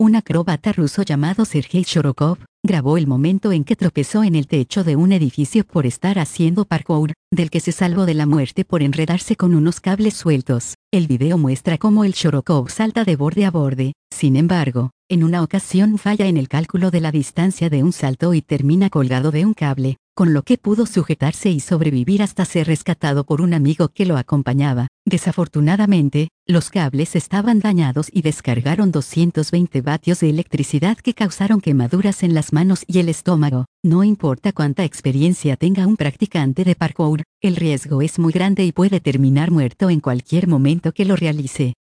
Un acróbata ruso llamado Sergei Shorokov grabó el momento en que tropezó en el techo de un edificio por estar haciendo parkour, del que se salvó de la muerte por enredarse con unos cables sueltos. El video muestra cómo el Shorokov salta de borde a borde. Sin embargo, en una ocasión falla en el cálculo de la distancia de un salto y termina colgado de un cable, con lo que pudo sujetarse y sobrevivir hasta ser rescatado por un amigo que lo acompañaba. Desafortunadamente, los cables estaban dañados y descargaron 220 vatios de electricidad que causaron quemaduras en las manos y el estómago. No importa cuánta experiencia tenga un practicante de parkour, el riesgo es muy grande y puede terminar muerto en cualquier momento que lo realice.